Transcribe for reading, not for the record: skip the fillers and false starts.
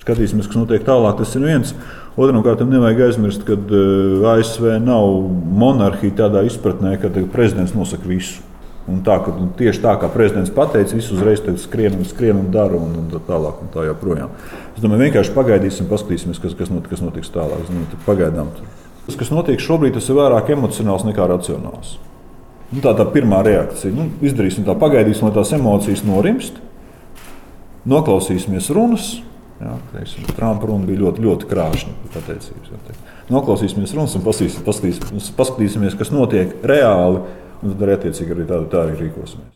Skatīsimies, kas notiek tālāk. Tas ir viens. Otrkārt, nevajag aizmirst, ka ASV nav monarhija tādā izpratnē, ka prezidents nosaka visu. Un tieši tā, kā prezidents pateica, visu uzreiz skrien un dara un tā tālāk un tā joprojām. Es domāju, vienkārši pagaidīsim, paskatīsimies, kas notiks tālāk. Es domāju, pagaidām. Tas, kas notiek šobrīd, tas ir vairāk emocionāls nekā racionāls. Tā pirmā reakcija. Izdarīsim tā, pagaidīsim, lai tās emocijas norimst. Noklausīsimies runas. Trumpa runa bija ļoti, ļoti krāšņa pateicības. Noklausīsimies runas un paskatīsimies, kas notiek reāli. Un tad arī attiecīgi tā arī rīkosimies.